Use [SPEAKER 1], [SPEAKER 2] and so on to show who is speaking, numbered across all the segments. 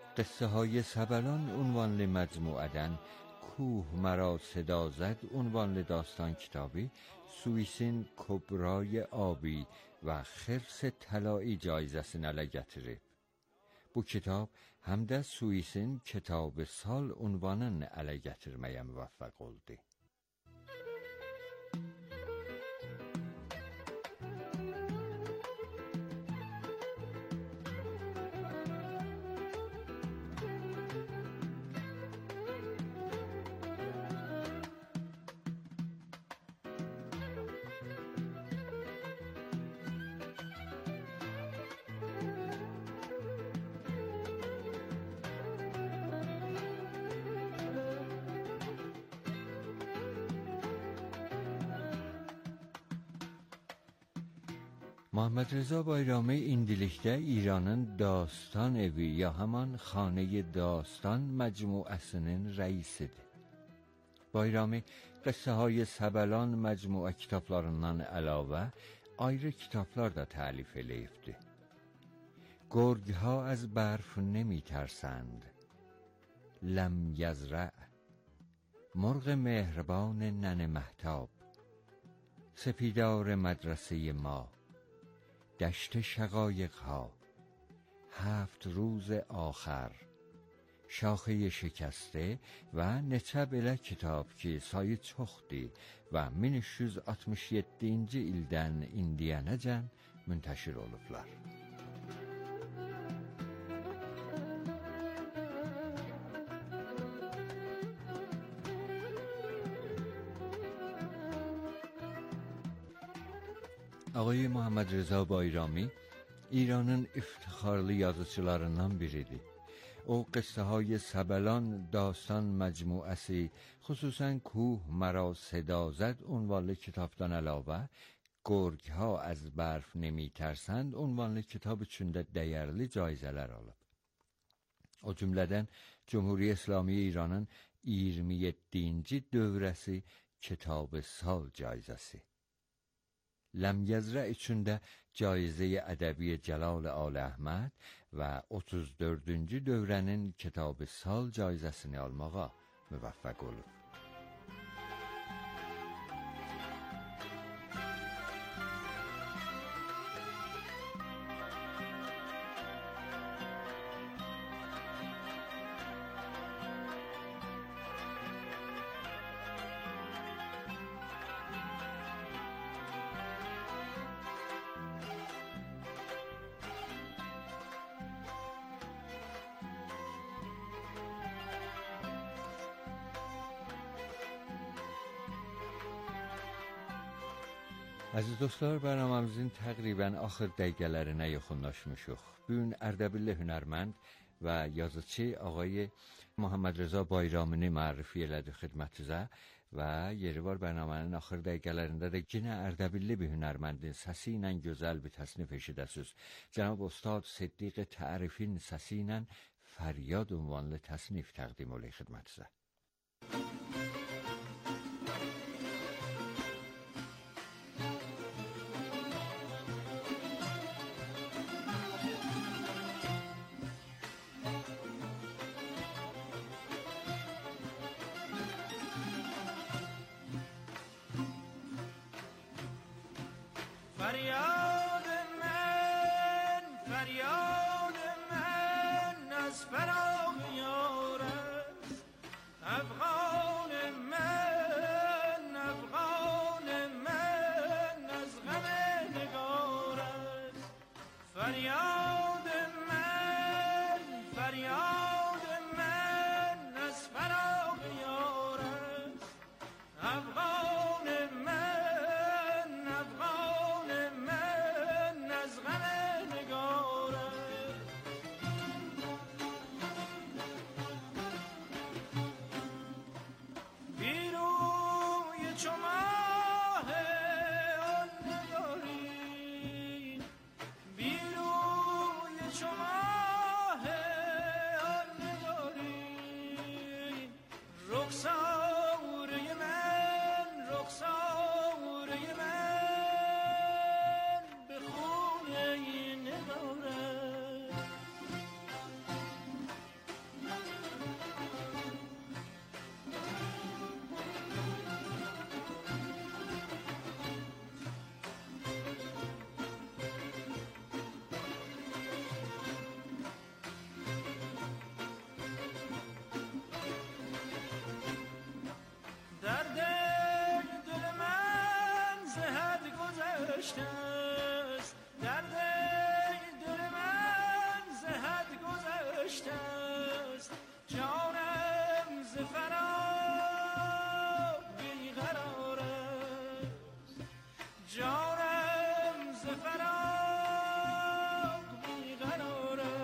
[SPEAKER 1] قصه های سبلان عنوان مجموعه‌دن، کوه مرا صدا زد عنوان داستان کتابی، سویسین کبرای آبی و خرس طلایی cayzəsini ələ gətirib. Bu kitab həm də Suisin Kitab-ı Sal ünvanını ələ gətirməyə müvəffəq oldu. Muhammed Reza Bayrami indilikdə İranın Dastan evi ya həman Xanə-i Dastan məcmuəsinin rəisidir. Bayrami Qıssə-های Səbəlan məcmuə kitablarından əlavə ayrı kitablar da təlif eləyibdir. گرگ‌ها از برف نمی ترسند، لم یزرع، مرغ مهربان ننه مهتاب، سپیدار مدرسه ما، دشت شقایق ها، 7 روز آخر، شاخه شکسته و neçə belə kitab ki, sayı çoxdur və 1367-ci ildən indiyənəcən müntəşir olublar. آقای محمد رضا بایرامی ایرانın iftixarlı yazıçılarından biridir. O Qıssə-های Səbəlan Dastan məcmuəsi, xüsusən Kuh مرا صدا زد ünvanlı kitabdan əlavə گرگ‌ها از برف نمی ترسند ünvanlı kitab üçün də dəyərli cayzələr alıb. O cümlədən Cümhuriyyə İslamiyyə İranın 27-ci dövrəsi Kitab-ı Sal cayzəsi. لم یزرع üçün də cayzə-i ədəbiyyə Cəlal Alı Əhməd və 34-cü dövrənin Kitab-ı Sal cayzəsini almağa müvəffəq olub. Əziz dostlar, bərnaməmizin təqribən axır dəqiqələrinə yaxınlaşmışıq. Bugün Ərdəbilli hünərmənd və yazıcı ağay Muhammed Reza Bayramini mərrifi elədik xidmətinizə və yeri var bərnamənin axır dəqiqələrində də yenə Ərdəbilli bir hünərməndin səsi ilə gözəl bir təsnif eşidəsiniz. Cənab Ustad Siddiq Tərifin səsi ilə Fəryad ünvanlı təsnif təqdim olunur xidmətinizə.
[SPEAKER 2] فریاد من از فراق یار است، افغان من از غم نگار است. فریاد من از فراق یار است، افغان گذشته است، درد دل من ز حد گذشته است، جانم ز فراق بیقرار است، جانم ز فراق بیقرار است.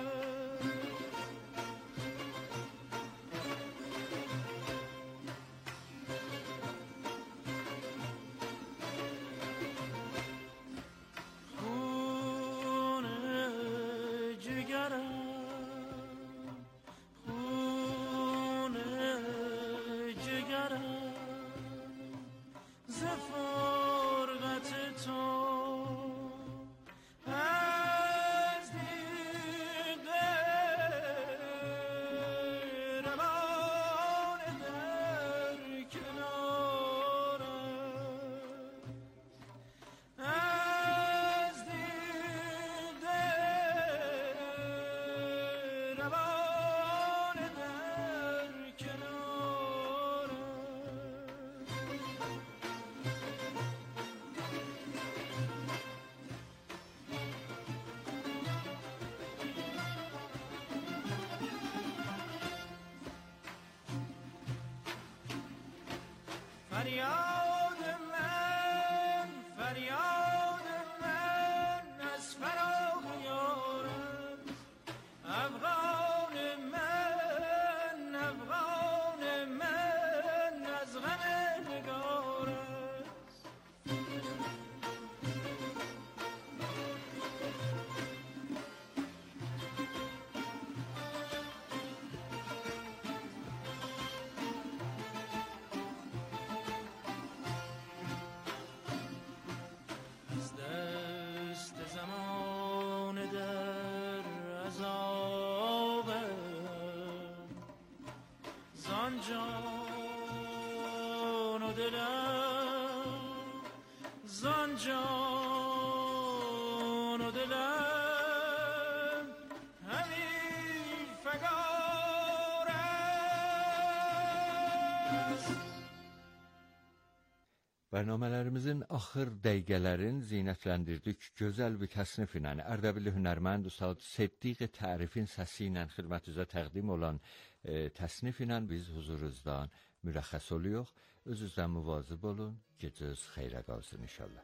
[SPEAKER 2] فریاد من، فریاد من از فراق یارم، افغان من، افغان من از غم نگارم. جان و دلم، زان جان و دلم همین فگار است.
[SPEAKER 1] Bərnamələrimizin axır dəqiqələrin zinətləndirdik gözəl bir təsnif ilə Ərdəbilli hünərmənd Ustad Seddiq Tərifin səsi ilə xidmətinizə təqdim olan təsnif ilə biz huzurunuzdan mürəxxəs oluyor. Özünüzdən müvazib olun. Gecəniz xeyrə qalsın inşallah.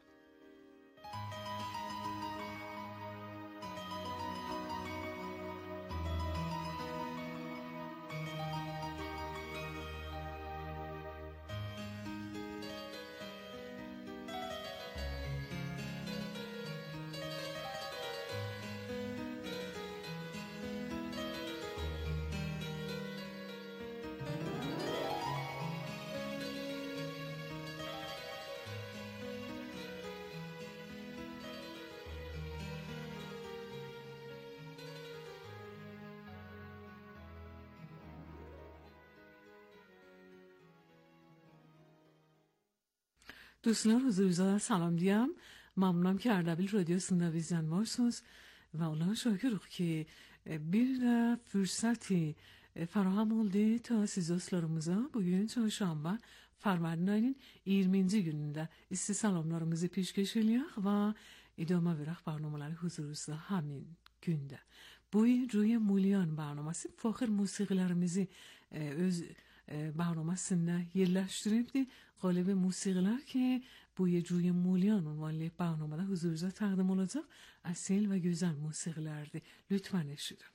[SPEAKER 3] Dostlar huzurunuzda salam diyəm. Məmnunam ki, Ərdəbil Radiosunda bizdən varsınız və Allah'a şükürük ki bir də fürsəti faraham oldu ta siz dostlarımıza bugün çarşamba Fərvərdin ayının 20-ci günündə isti salamlarımızı peşkeş eləyək və idamə verək barnamaları huzurunuzda həmin gündə. Bu Ruy Mulyan barnaması faxır musiqilərimizi öz barnamasında yerləşdiribdi. Qalib musiqilər ki bu Ruy Mulyan ünvanlı barnamada huzurunuza təqdim olacaq. Əsil və gözəl musiqilərdir. Lütfən eşidin.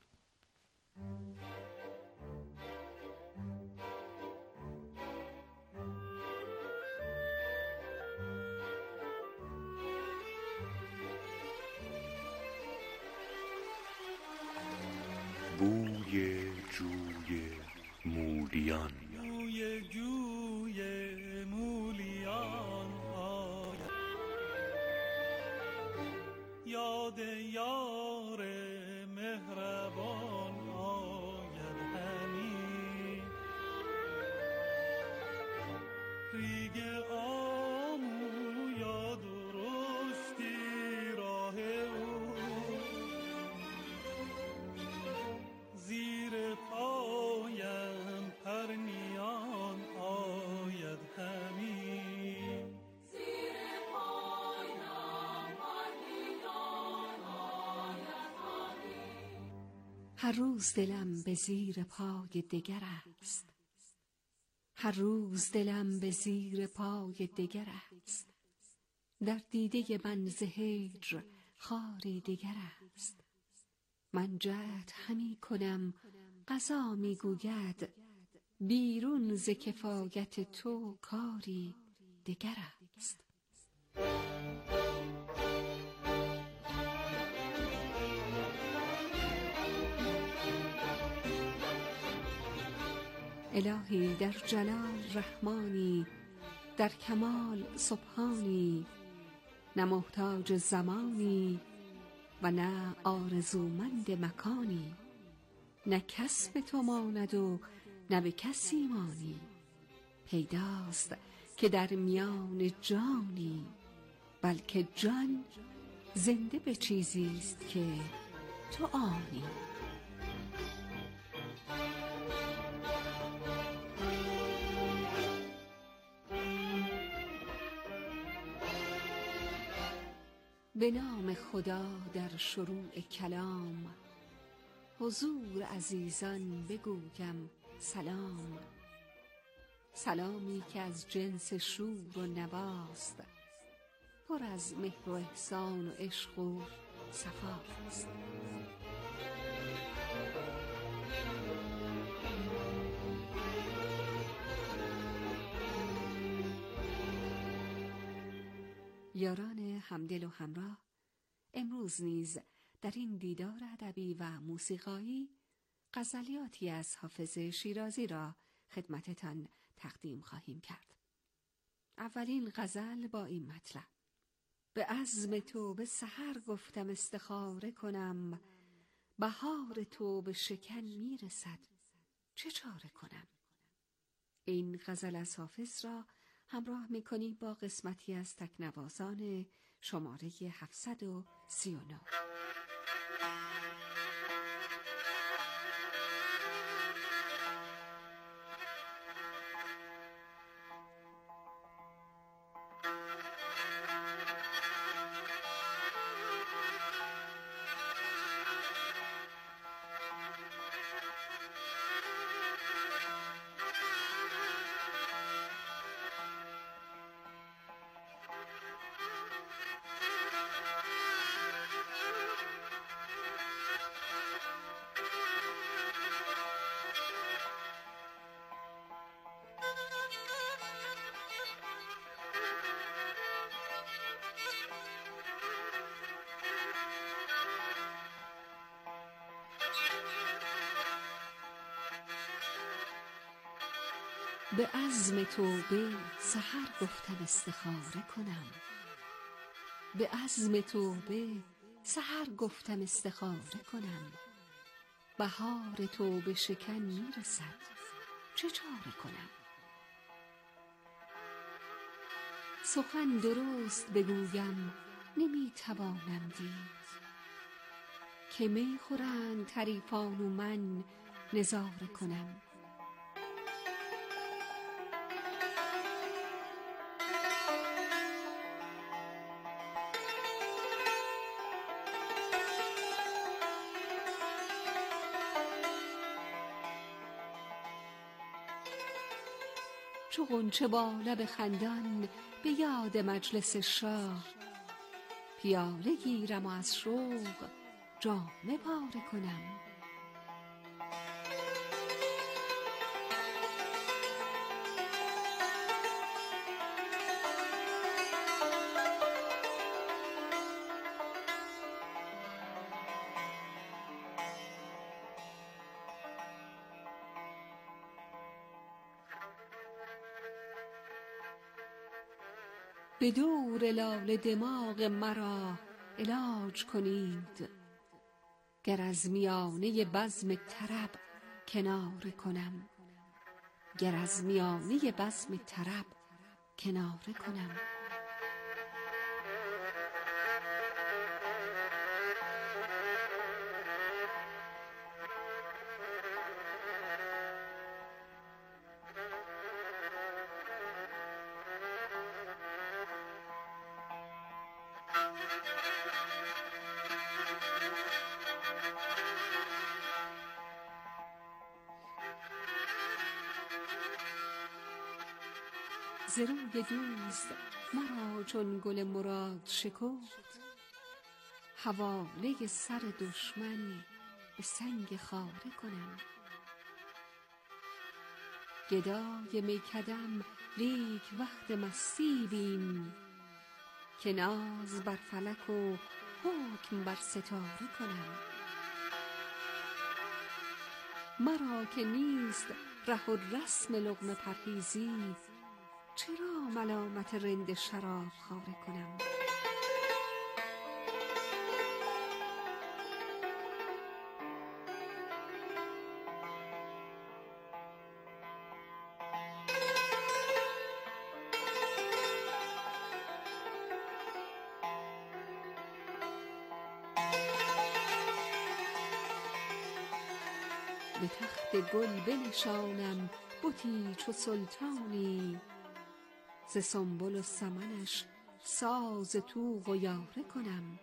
[SPEAKER 4] بوی جوی مولیان،
[SPEAKER 2] بوی جوی مولیان آید، یاد یار مهربان آید همی، ریگ آمو یا درشتی راه او، زیر پایم پرنیان آید همی، زیر پایم
[SPEAKER 5] هر روز دلم به زیر پای دگر است، هر روز دلم به زیر پای دگر است. در دیده من ز هجر خاری دگر است. من جهد همی کنم قضا می گوید، بیرون ز کفایت تو کاری دگر است. الهی در جلال رحمانی، در کمال سبحانی، نه محتاج زمانی و نه آرزومند مکانی. نه کسب تو ماند و نه به کسی مانی، پیداست که در میان جانی، بلکه جان زنده به چیزیست که تو آنی. به نام خدا در شروع کلام، حضور عزیزان بگویم سلام. سلامی که از جنس شور و نواست، پر از مهر و احسان و عشق و صفاست. یاران همدل و همراه، امروز نیز در این دیدار ادبی و موسیقایی غزلیاتی از حافظ شیرازی را خدمتتان تقدیم خواهیم کرد. اولین غزل با این مطلب: به عزم تو به سحر گفتم استخاره کنم، بهار تو به شکن میرسد چه چاره کنم. این غزل از حافظ را همراه می‌کنیم با قسمتی از تکنوازان شماره 739. به عزم توبه سحر گفتم استخاره کنم، به عزم توبه سحر گفتم استخاره کنم، بهار تو به شکن میرسد چه چاره کنم. سخن درست بگویم نمیتوانم دید، که می خورند حریفان و من نظاره کنم. چو غنچه با لب خندان به یاد مجلس شاه، پیاله گیرم و از شوق جامه پاره کنم. به دور لاله دماغ مرا علاج کنید، گر از میانه بزم طرب کناره کنم، گر از میانه بزم طرب کناره کنم. ز روی دوست مرا چون گل مراد شکفت، حواله سر دشمن به سنگ خاره کنم. گدای میکدم لیک وقت مستی بین، که ناز بر فلک و حکم بر ستاره کنم. مرا که نیست ره و رسم لقمه پرهیزی، چرا ملامت رند شراب خواره کنم؟ به تخت گل بنشانم بتی چو سلطانی، ز سنبل و سمنش ساز طوق و یاره کنم.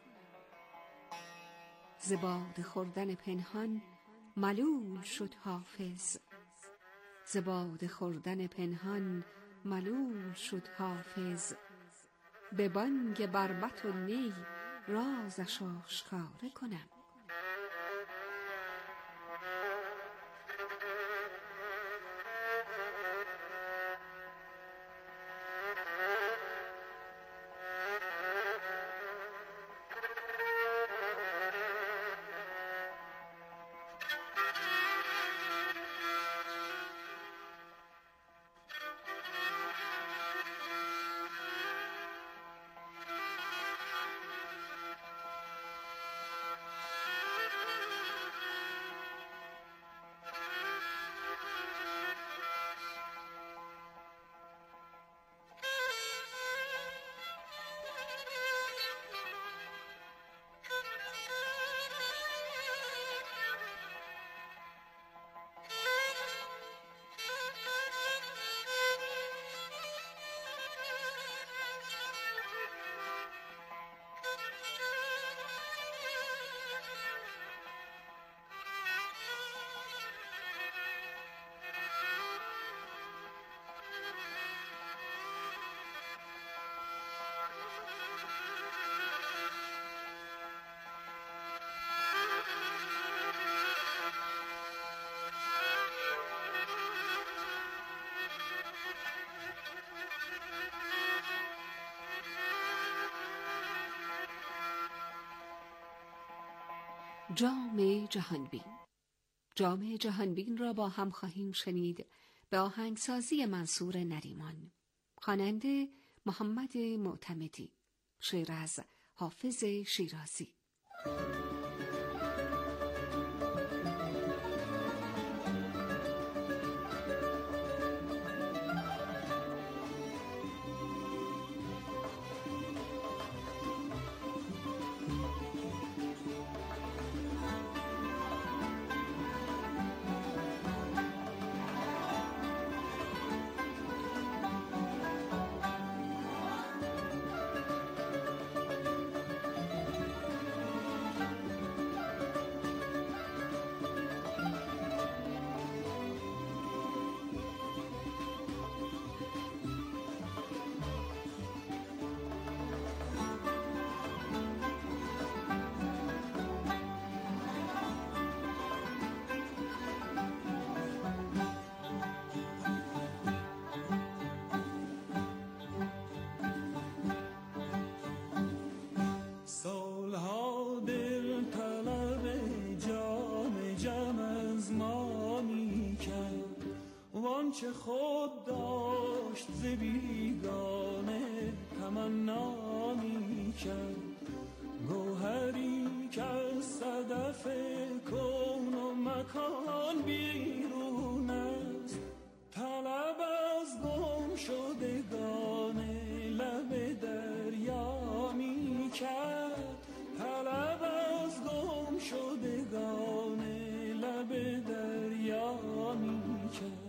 [SPEAKER 5] ز باده خوردن پنهان ملول شد حافظ، ز باده خوردن پنهان ملول شد حافظ. به بانگ بربط و نی رازش آشکاره کنم. جام جهانبین. جام جهانبین را با هم خواهیم شنید به آهنگسازی منصور نریمان. خواننده محمد معتمدی. شعر از حافظ شیرازی.
[SPEAKER 2] چه خود داشت ز بیگانه تمنا می کرد، گوهری که از صدف کون و مکان بیرون است، طلب از گم شدگان لب دریا می کرد، طلب از گم شدگان لب دریا می کرد.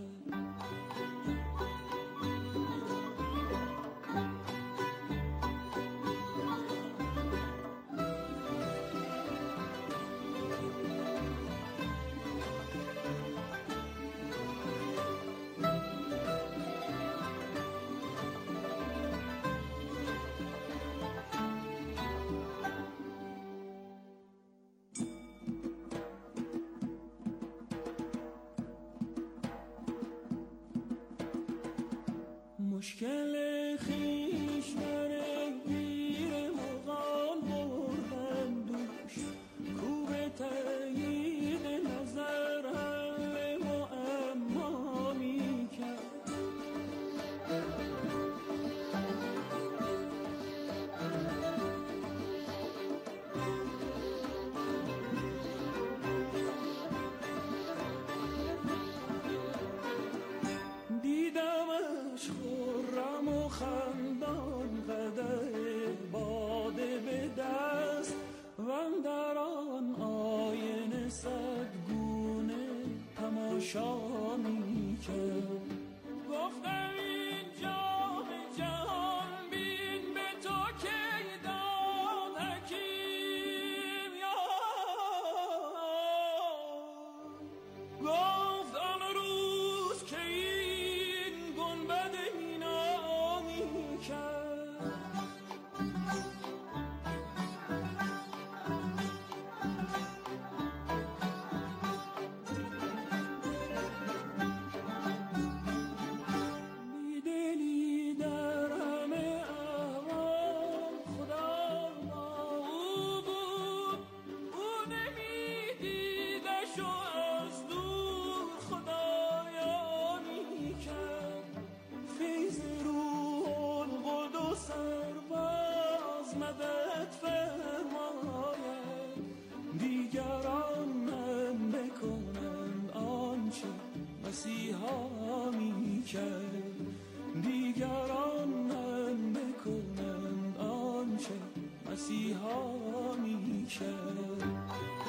[SPEAKER 2] رحمت فرماید دیگران من بکنند آنچه مسیحا می کرد دیگران من بکنند آنچه مسیحا می کرد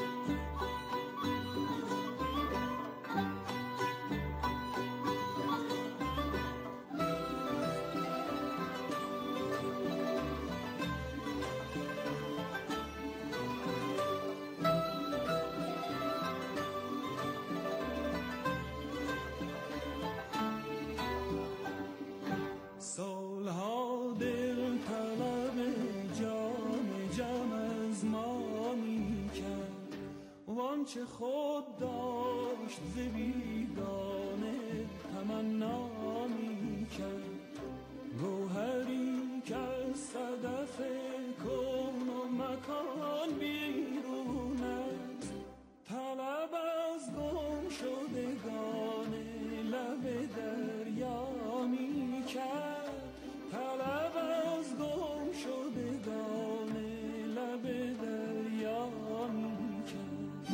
[SPEAKER 2] سالها دل طلب جام جم از ما می کرد وانچه خود داشت ز بیگانه تمنا می کرد گوهری که از صدف کون و مکان بیرون است طلب از گم شدگان لب دریا می کرد طلب از گم شدگان لب دریا می کرد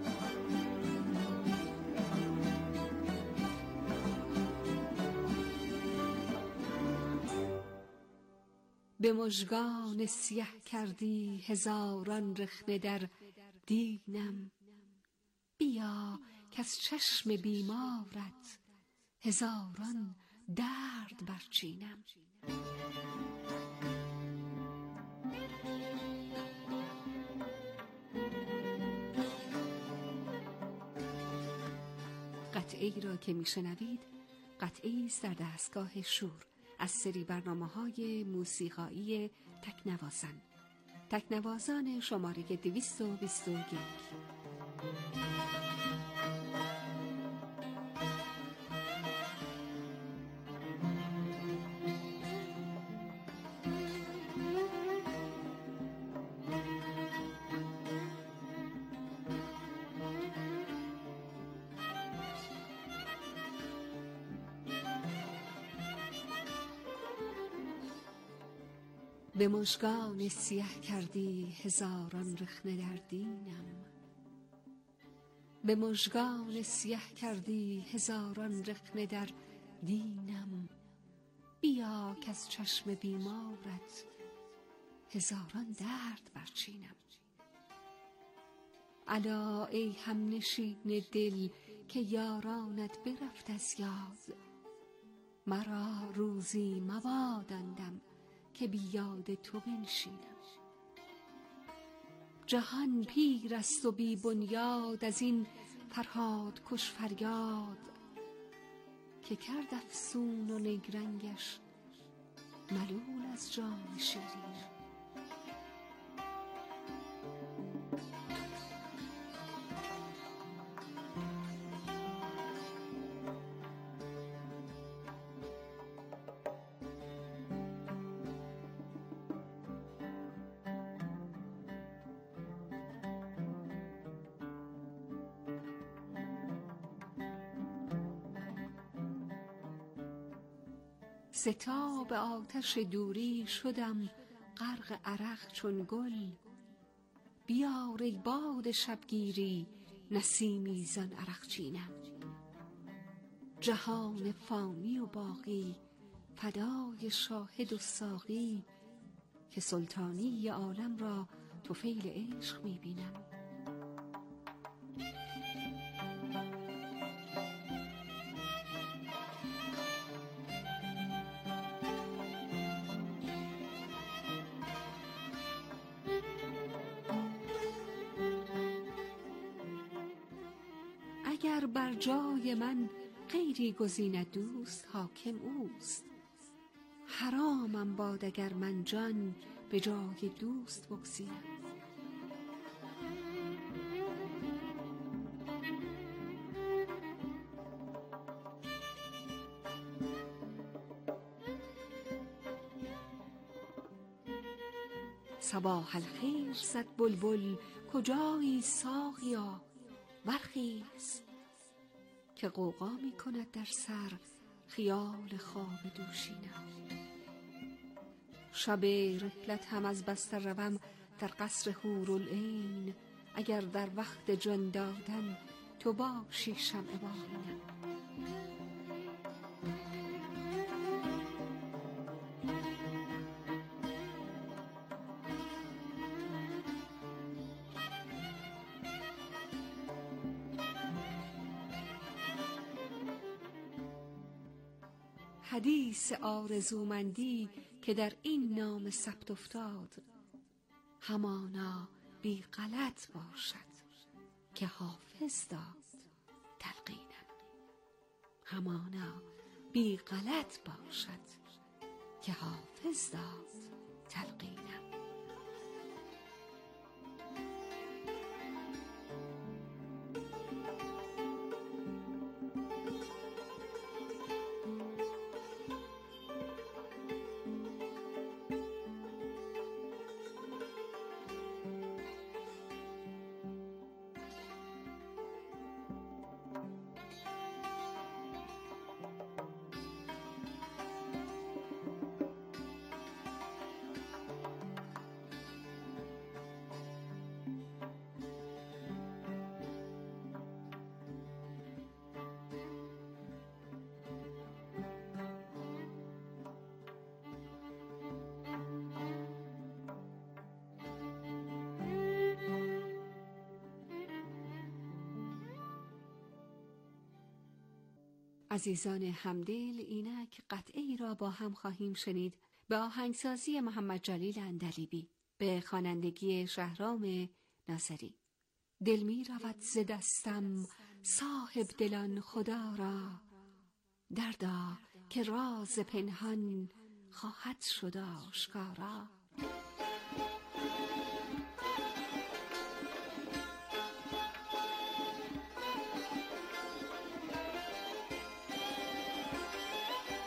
[SPEAKER 5] به مژگان سیه کردی هزاران رخنه در دینم بیا که از چشم بیمارت هزاران درد برچینم قطعه‌ای را که میشنوید قطعه‌ای است در دستگاه شور از سری برنامه‌های موسیقایی تکنوازان تکنوازان شماره 221 به مژگان سیه کردی هزاران رخنه در دینم به مژگان سیه کردی هزاران رخنه در دینم بیا که از چشم بیمارت هزاران درد برچینم الا ای همنشین دل که یارانت برفت از یاد مرا روزی مبادندم که بی یاد تو بنشینم جهان پیر است و بی بنیاد از این فرهاد کش فریاد که کرد افسون و نگرنگش ملول از جام شیرینم ستاب آتش دوری شدم غرق عرق چون گل بیار ای باد شبگیری نسیمی زان عرق چینم جهان فانی و باقی فدای شاهد و ساقی که سلطانی عالم را طفیل عشق میبینم اگر بر جای من غیری گزیند دوست حاکم اوست حرامم باد اگر من جان به جای دوست بگزینم صباح الخیر زد بلبل کجایی ساقیا برخیز که غوغا می کند در سر خیال خواب دوشینم شب رحلت هم از بستر روم در قصر حورالعین، اگر در وقت جان دادن تو باشی شمع بالینم. حدیث آرزومندی که در این نام ثبت افتاد، همانا بی غلط باشد که حافظ داد تلقینم. همانا بی غلط باشد که حافظ داد تلقینم. عزیزان همدل، اینک قطعه‌ای را با هم خواهیم شنید به آهنگسازی محمد جلیل عندلیبی، به خوانندگی شهرام ناصری. دل می رود ز دستم صاحب دلان خدا را، دردا که راز پنهان خواهد شد آشکارا.